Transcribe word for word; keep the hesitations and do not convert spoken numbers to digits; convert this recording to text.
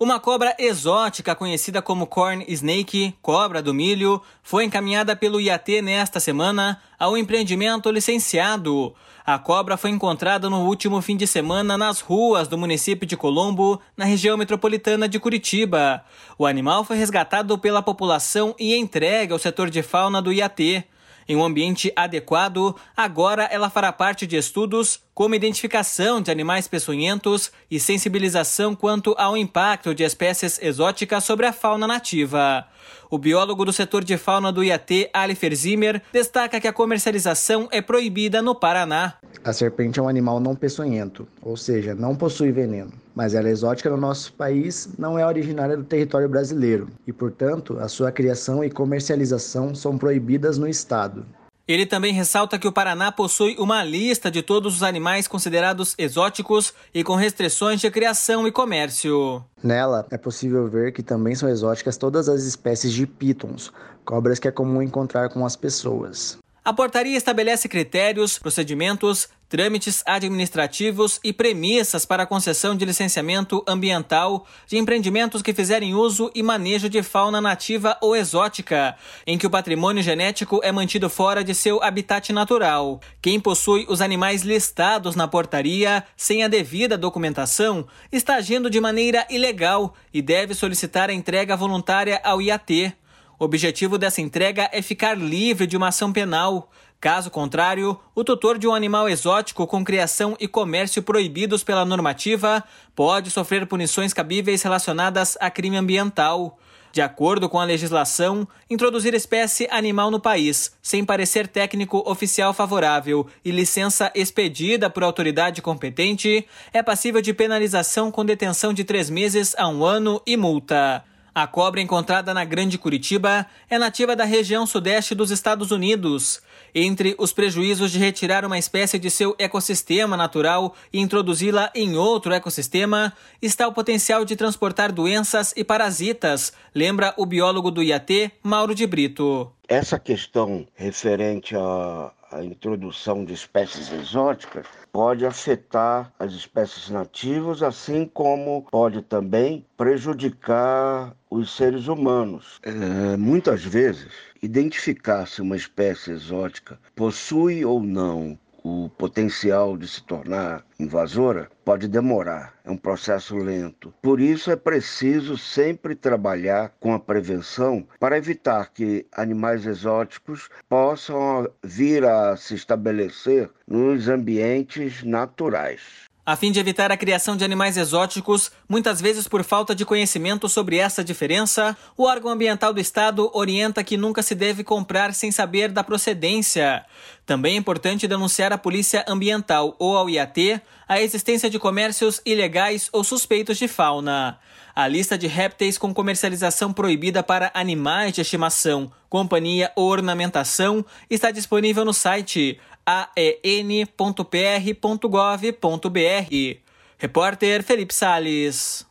Uma cobra exótica conhecida como corn snake, cobra do milho, foi encaminhada pelo I A T nesta semana ao empreendimento licenciado. A cobra foi encontrada no último fim de semana nas ruas do município de Colombo, na região metropolitana de Curitiba. O animal foi resgatado pela população e entregue ao setor de fauna do I A T. Em um ambiente adequado, agora ela fará parte de estudos como identificação de animais peçonhentos e sensibilização quanto ao impacto de espécies exóticas sobre a fauna nativa. O biólogo do setor de fauna do I A T, Alifer Zimmer, destaca que a comercialização é proibida no Paraná. A serpente é um animal não peçonhento, ou seja, não possui veneno, mas ela é exótica no nosso país, não é originária do território brasileiro e, portanto, a sua criação e comercialização são proibidas no estado. Ele também ressalta que o Paraná possui uma lista de todos os animais considerados exóticos e com restrições de criação e comércio. Nela, é possível ver que também são exóticas todas as espécies de pitons, cobras que é comum encontrar com as pessoas. A portaria estabelece critérios, procedimentos, trâmites administrativos e premissas para a concessão de licenciamento ambiental de empreendimentos que fizerem uso e manejo de fauna nativa ou exótica, em que o patrimônio genético é mantido fora de seu habitat natural. Quem possui os animais listados na portaria sem a devida documentação está agindo de maneira ilegal e deve solicitar a entrega voluntária ao I A T. O objetivo dessa entrega é ficar livre de uma ação penal. Caso contrário, o tutor de um animal exótico com criação e comércio proibidos pela normativa pode sofrer punições cabíveis relacionadas a crime ambiental. De acordo com a legislação, introduzir espécie animal no país, sem parecer técnico oficial favorável e licença expedida por autoridade competente, é passível de penalização com detenção de três meses a um ano e multa. A cobra encontrada na Grande Curitiba é nativa da região sudeste dos Estados Unidos. Entre os prejuízos de retirar uma espécie de seu ecossistema natural e introduzi-la em outro ecossistema está o potencial de transportar doenças e parasitas, lembra o biólogo do I A T, Mauro de Brito. Essa questão referente à, à introdução de espécies exóticas pode afetar as espécies nativas, assim como pode também prejudicar os seres humanos. É, muitas vezes, identificar se uma espécie exótica possui ou não o potencial de se tornar invasora pode demorar, é um processo lento. Por isso é preciso sempre trabalhar com a prevenção para evitar que animais exóticos possam vir a se estabelecer nos ambientes naturais. A fim de evitar a criação de animais exóticos, muitas vezes por falta de conhecimento sobre essa diferença, o órgão ambiental do estado orienta que nunca se deve comprar sem saber da procedência. Também é importante denunciar à Polícia Ambiental ou ao I A T a existência de comércios ilegais ou suspeitos de fauna. A lista de répteis com comercialização proibida para animais de estimação, companhia ou ornamentação está disponível no site a e n ponto p r ponto gov ponto b r. Repórter Felipe Salles.